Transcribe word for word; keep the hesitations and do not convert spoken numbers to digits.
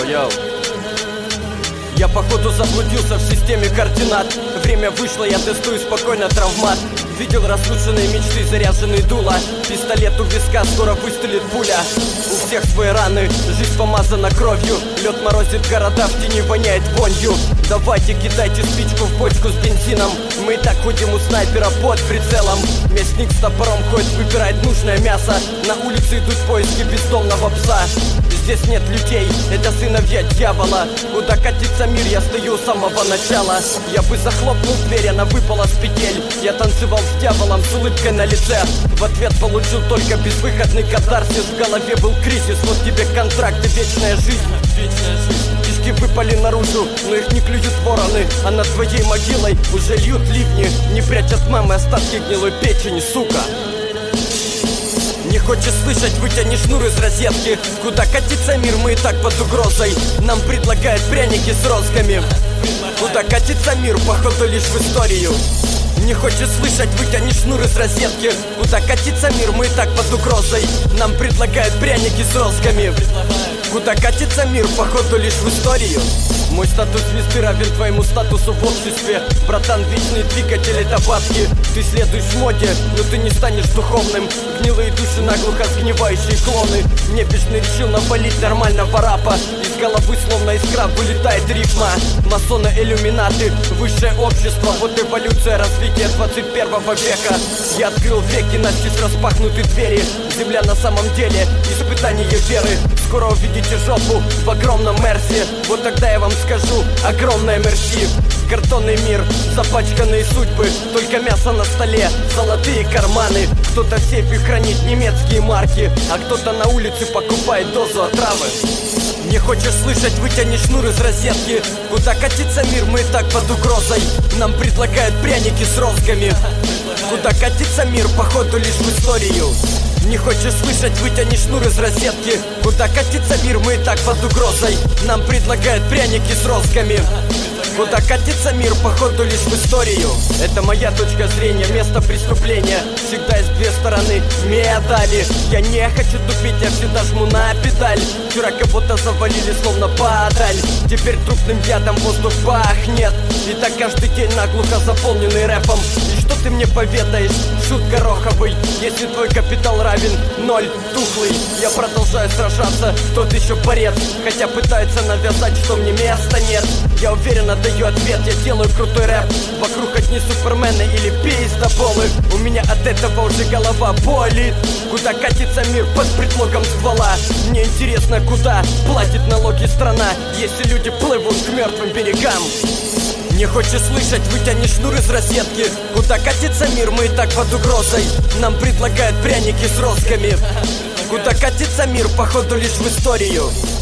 Йоу-йоу. Я походу заблудился в системе координат. Время вышло, я тестую спокойно травмат. Видел разрушенные мечты, заряженные дула. Пистолет у виска, скоро выстрелит пуля. У всех свои раны, жизнь помазана кровью. Лед морозит города, в тени воняет вонью. Давайте кидайте спичку в бочку с бензином. Мы и так ходим у снайпера под прицелом. Мясник с топором ходит, выбирает нужное мясо. На улице идут поиски бездомного пса. Здесь нет людей, это сыновья дьявола. Куда катится мир, я стою с самого начала. Я бы захлопнул дверь, она выпала с петель. Я танцевал с дьяволом с улыбкой на лице. В ответ получил только безвыходный катарсис. В голове был кризис, вот тебе контракт и вечная жизнь. Вечная жизнь. Кишки выпали наружу, но их не клюют вороны. А над твоей могилой уже льют ливни. Не прячь от мамы остатки гнилой печени, сука. Не хочешь слышать, вытяни шнур из розетки. Куда катится мир, мы и так под угрозой. Нам предлагают пряники с розгами. Куда катится мир, походу лишь в историю. Не хочешь слышать, вытяни шнур из розетки. Куда катится мир, мы и так под угрозой. Нам предлагают пряники с розгами. Куда катится мир, походу лишь в историю. Мой статус звезды равен твоему статусу в обществе. Братан, вечный двигатель это бабки. Ты следуешь моде, но ты не станешь духовным. Гнилые души наглухо сгнивающие клоны. Небежный решил навалить нормального рапа. Из головы словно искра вылетает рифма. Масоны, иллюминаты, высшее общество. Вот эволюция развития двадцать первого века. Я открыл веки, настежь распахнуты двери. Земля на самом деле испытание веры. Скоро увидите жопу в огромном мерсе. Вот тогда я вам скажу огромное мерси. Картонный мир, запачканные судьбы. Только мясо на столе, золотые карманы. Кто-то в сейфе хранит немецкие марки, а кто-то на улице покупает дозу отравы. Не хочешь слышать, вытяни шнур из розетки. Куда катится мир, мы и так под угрозой. Нам предлагают пряники с розгами. Куда катится мир, походу лишь в историю. Не хочешь слышать, вытяни шнур из розетки. Куда катится мир, мы и так под угрозой. Нам предлагают пряники с розгами. Куда катится мир, походу лишь в историю. Это моя точка зрения, место преступления. Всегда есть две стороны медали. Я не хочу тупить, я всегда жму на педаль. Вчера кого-то завалили словно падаль. Теперь трупным ядом воздух пахнет. И так каждый день наглухо заполненный рэпом. И что ты мне поведаешь, шут гороховый? Если твой капитал равен ноль, тухлый. Я продолжаю сражаться, тот еще борец. Хотя пытается навязать, что мне места нет. Я уверенно даю ответ, я делаю крутой рэп. Вокруг одни супермены или пиздоболы. У меня от этого уже голова болит. Куда катится мир под предлогом ствола? Мне интересно, куда платит налоги страна, если люди плывут к мертвым берегам. Не хочешь слышать, вытяни шнур из розетки. Куда катится мир, мы и так под угрозой. Нам предлагают пряники с розгами. Куда катится мир, походу лишь в историю.